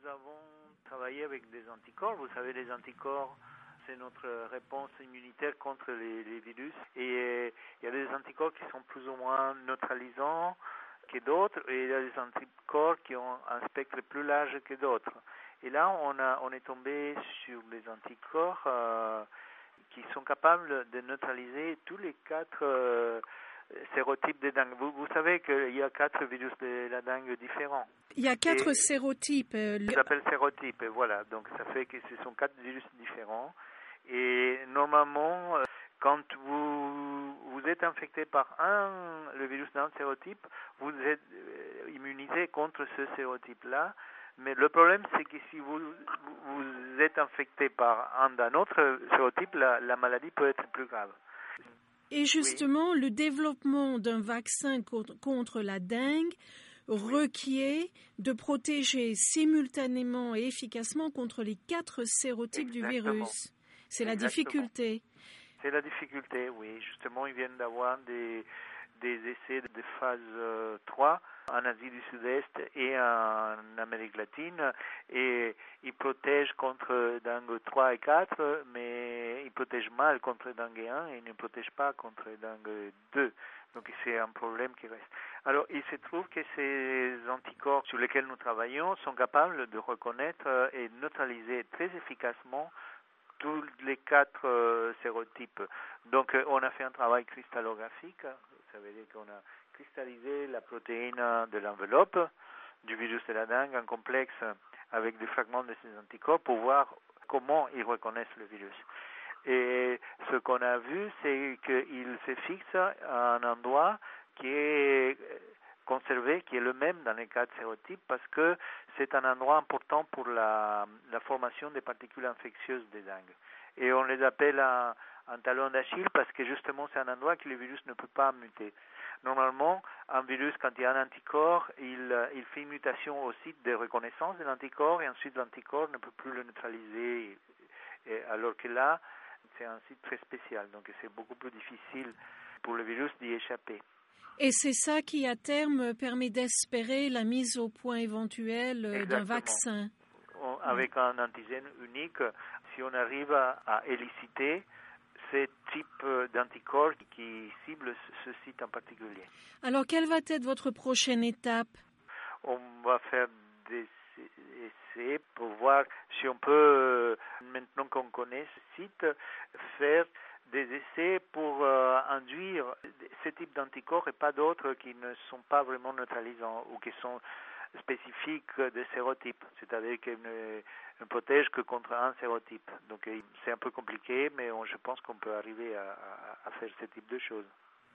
nous avons travaillé avec des anticorps. Vous savez, les anticorps, c'est notre réponse immunitaire contre les virus. Et il y a des anticorps qui sont plus ou moins neutralisants que d'autres, et il y a des anticorps qui ont un spectre plus large que d'autres. Et là, on est tombé sur des anticorps qui sont capables de neutraliser tous les 4 sérotypes de dengue. Vous savez qu'il y a 4 virus de la dengue différents. Il y a 4 sérotypes. Ça s'appelle sérotypes, voilà. Donc ça fait que ce sont 4 virus différents. Et normalement, quand vous êtes infecté par le virus d'un sérotype, vous êtes immunisé contre ce sérotype-là. Mais le problème, c'est que si vous êtes infecté par un d'un autre sérotype, la maladie peut être plus grave. Et justement, le développement d'un vaccin contre la dengue requiert de protéger simultanément et efficacement contre les 4 sérotypes du virus. C'est la difficulté. C'est la difficulté, oui. Justement, ils viennent d'avoir des essais de phase 3 en Asie du Sud-Est et en Amérique latine, et ils protègent contre dengue 3 et 4, mais ils protègent mal contre dengue 1 et ils ne protègent pas contre dengue 2. Donc c'est un problème qui reste. Alors il se trouve que ces anticorps sur lesquels nous travaillons sont capables de reconnaître et neutraliser très efficacement tous les 4 sérotypes. Donc on a fait un travail cristallographique, ça veut dire qu'on a cristallisé la protéine de l'enveloppe du virus de la dengue en complexe avec des fragments de ces anticorps pour voir comment ils reconnaissent le virus. Et ce qu'on a vu, c'est qu'il se fixe à un endroit qui est conservé, qui est le même dans les 4 sérotypes, parce que c'est un endroit important pour la formation des particules infectieuses des dengues. Et on les appelle un talon d'Achille parce que justement c'est un endroit que le virus ne peut pas muter. Normalement, un virus, quand il y a un anticorps, il fait une mutation au site de reconnaissance de l'anticorps et ensuite l'anticorps ne peut plus le neutraliser. Alors que là, c'est un site très spécial, donc c'est beaucoup plus difficile pour le virus d'y échapper. Et c'est ça qui, à terme, permet d'espérer la mise au point éventuelle d'un vaccin. Avec un antigène unique, si on arrive à éliciter ce type d'anticorps qui cible ce site en particulier. Alors, quelle va être votre prochaine étape? On va faire des essais pour voir si on peut, maintenant qu'on connaît ce site, faire des essais pour induire ce type d'anticorps et pas d'autres qui ne sont pas vraiment neutralisants ou qui sont spécifiques des sérotypes, c'est-à-dire qu'ils ne protègent que contre un sérotype. Donc c'est un peu compliqué, mais je pense qu'on peut arriver à faire ce type de choses.